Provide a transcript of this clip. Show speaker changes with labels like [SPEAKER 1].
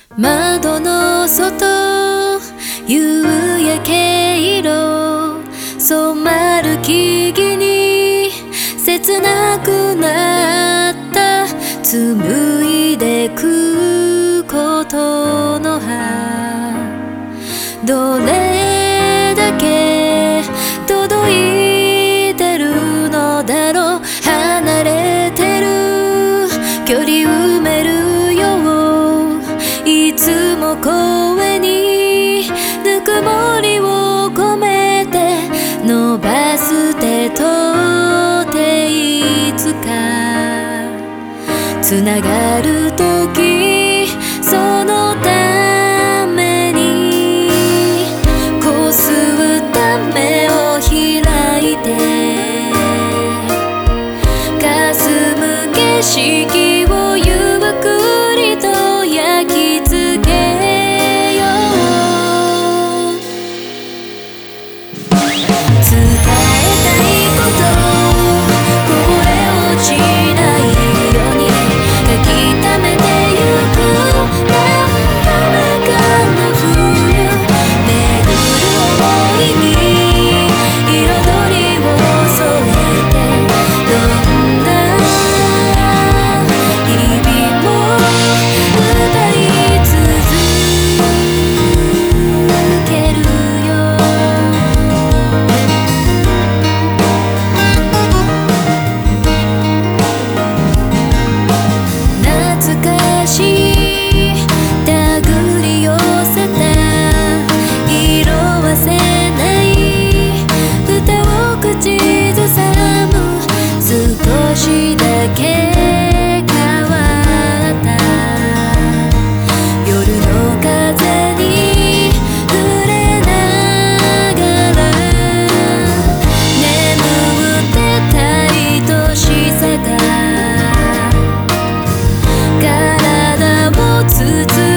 [SPEAKER 1] 窓の外、夕焼け色染まる木々に切なくなった。紡いでくことの葉、どれだけ届いてるのだろう。離れてる距離埋めるよう、いつも声にぬくもりを込めて伸ばす手と手、いつかつながる時、そのためにこすった目を開いて霞む景色をゆっくりと焼き付けよう。伝えたいことこぼれ落ちないように書き溜めてゆく。真っ赤の冬巡る想いに彩りを添えて、どんな日々も歌い続けるよ。懐かしい手繰り寄せた色褪せない歌を口ずさむ。少しだけ変わった夜の風に触れながら、眠ってた愛しさが体を包む。